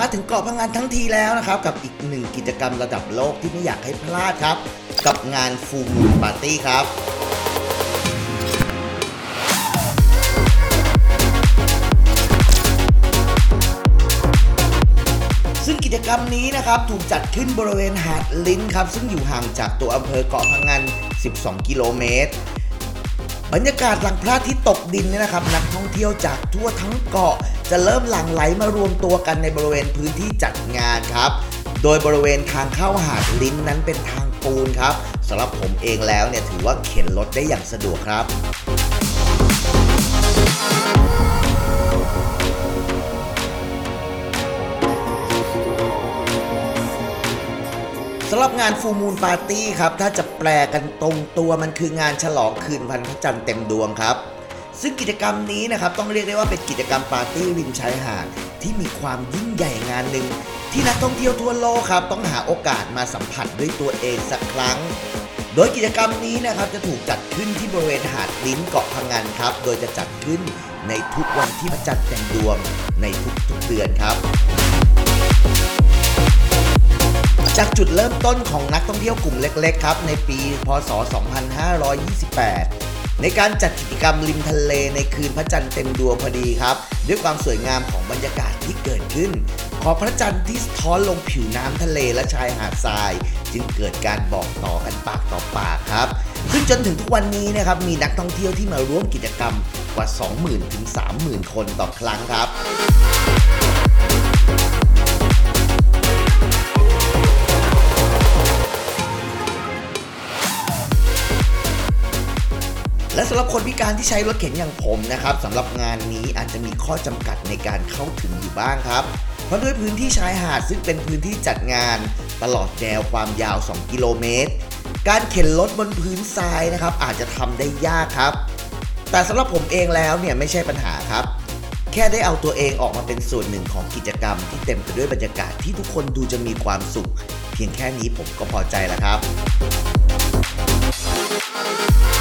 ถึงเกาะพะงันทั้งทีแล้วนะครับกับอีกหนึ่งกิจกรรมระดับโลกที่ไม่อยากให้พลาดครับกับงาน Full Moon Party ครับซึ่งกิจกรรมนี้นะครับถูกจัดขึ้นบริเวณหาดลิ้นครับซึ่งอยู่ห่างจากตัวอำเภอเกาะพะงัน12 กิโลเมตรบรรยากาศหลังพระอาทิตย์ตกดินเนี่ยนะครับนักท่องเที่ยวจากทั่วทั้งเกาะจะเริ่มหลั่งไหลมารวมตัวกันในบริเวณพื้นที่จัดงานครับโดยบริเวณทางเข้าหาดลิ้นนั้นเป็นทางปูนครับสำหรับผมเองแล้วเนี่ยถือว่าเข็นรถได้อย่างสะดวกครับสำหรับงาน Full Moon Party ครับถ้าจะแปลกันตรงตัวมันคืองานฉลองคืนวันพระจันทร์เต็มดวงครับซึ่งกิจกรรมนี้นะครับต้องเรียกได้ว่าเป็นกิจกรรมปาร์ตี้ริมชายหาดที่มีความยิ่งใหญ่งานหนึ่งที่นักท่องเที่ยวทั่วโลกครับต้องหาโอกาสมาสัมผัสด้วยตัวเองสักครั้งโดยกิจกรรมนี้นะครับจะถูกจัดขึ้นที่บริเวณหาดลิ้นเกาะพะงันครับโดยจะจัดขึ้นในทุกวันที่พระจันทร์เต็มดวงในทุกๆเดือนครับจากจุดเริ่มต้นของนักท่องเที่ยวกลุ่มเล็กๆครับในปีพ.ศ. 2528ในการจัดกิจกรรมริมทะเลในคืนพระจันทร์เต็มดวงพอดีครับด้วยความสวยงามของบรรยากาศที่เกิดขึ้นขอบพระจันทร์ที่สะท้อนลงผิวน้ำทะเลและชายหาดทรายจึงเกิดการบอกต่อกันปากต่อปากครับซึ่งจนถึงทุกวันนี้นะครับมีนักท่องเที่ยวที่มาร่วมกิจกรรมกว่า 20,000 ถึง 30,000 คนต่อครั้งครับและสำหรับคนพิการที่ใช้รถเข็นอย่างผมนะครับสำหรับงานนี้อาจจะมีข้อจำกัดในการเข้าถึงอยู่บ้างครับเพราะด้วยพื้นที่ชายหาดซึ่งเป็นพื้นที่จัดงานตลอดแนวความยาว2 กิโลเมตรการเข็นรถบนพื้นทรายนะครับอาจจะทำได้ยากครับแต่สำหรับผมเองแล้วเนี่ยไม่ใช่ปัญหาครับแค่ได้เอาตัวเองออกมาเป็นส่วนหนึ่งของกิจกรรมที่เต็มไปด้วยบรรยากาศที่ทุกคนดูจะมีความสุขเพียงแค่นี้ผมก็พอใจแล้วครับ